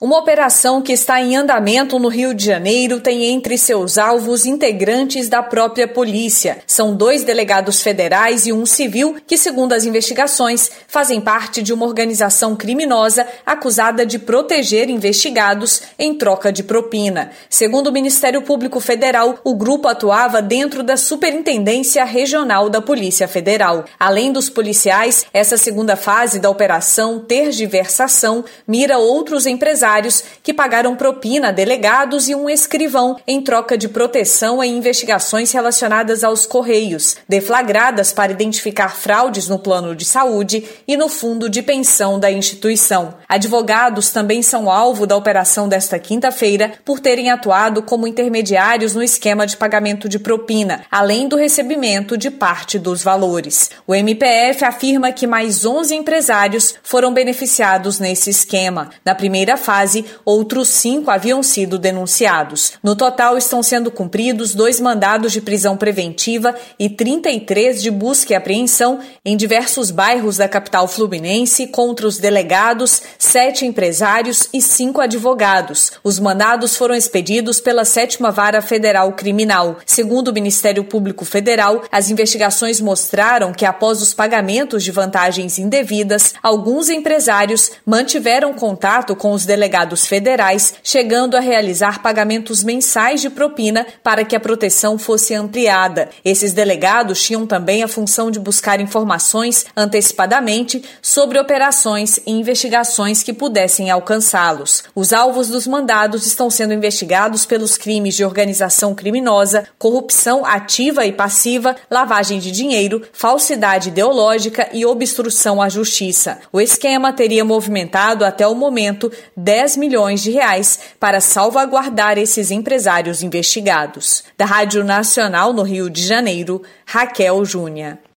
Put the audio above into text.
Uma operação que está em andamento no Rio de Janeiro tem entre seus alvos integrantes da própria polícia. São 2 delegados federais e um civil que, segundo as investigações, fazem parte de uma organização criminosa acusada de proteger investigados em troca de propina. Segundo o Ministério Público Federal, o grupo atuava dentro da Superintendência Regional da Polícia Federal. Além dos policiais, essa segunda fase da operação Tergiversação mira outros empresários que pagaram propina a delegados e um escrivão em troca de proteção em investigações relacionadas aos Correios, deflagradas para identificar fraudes no plano de saúde e no fundo de pensão da instituição. Advogados também são alvo da operação desta quinta-feira por terem atuado como intermediários no esquema de pagamento de propina, além do recebimento de parte dos valores. O MPF afirma que mais 11 empresários foram beneficiados nesse esquema. Na primeira fase, outros 5 haviam sido denunciados. No total, estão sendo cumpridos 2 mandados de prisão preventiva e 33 de busca e apreensão em diversos bairros da capital fluminense contra os delegados, 7 empresários e 5 advogados. Os mandados foram expedidos pela 7ª Vara Federal Criminal. Segundo o Ministério Público Federal, as investigações mostraram que, após os pagamentos de vantagens indevidas, alguns empresários mantiveram contato com os delegados federais, chegando a realizar pagamentos mensais de propina para que a proteção fosse ampliada. Esses delegados tinham também a função de buscar informações antecipadamente sobre operações e investigações que pudessem alcançá-los. Os alvos dos mandados estão sendo investigados pelos crimes de organização criminosa, corrupção ativa e passiva, lavagem de dinheiro, falsidade ideológica e obstrução à justiça. O esquema teria movimentado até o momento 10 milhões de reais para salvaguardar esses empresários investigados. Da Rádio Nacional no Rio de Janeiro, Raquel Júnior.